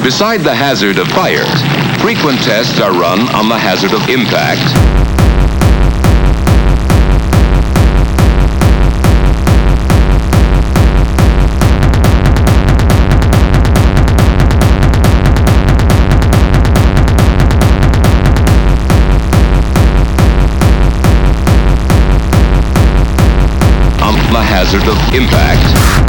Beside the hazard of fire, frequent tests are run on the hazard of impact, on the hazard of impact,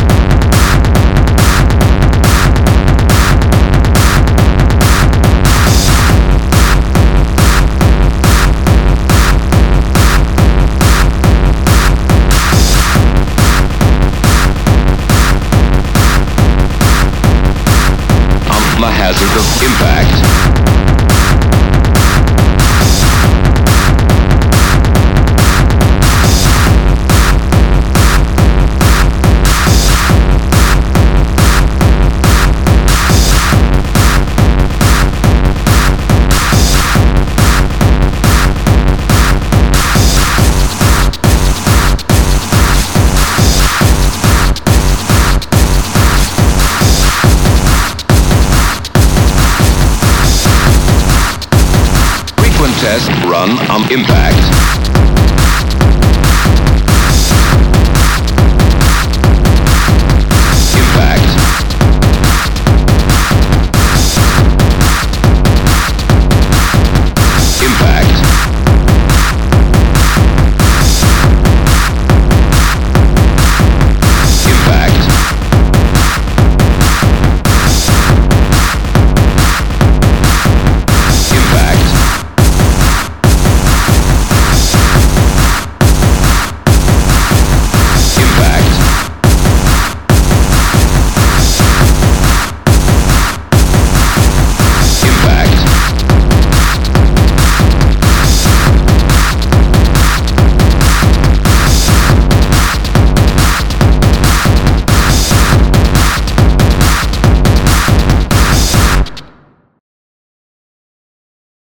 the hazard of impact, test run on impact.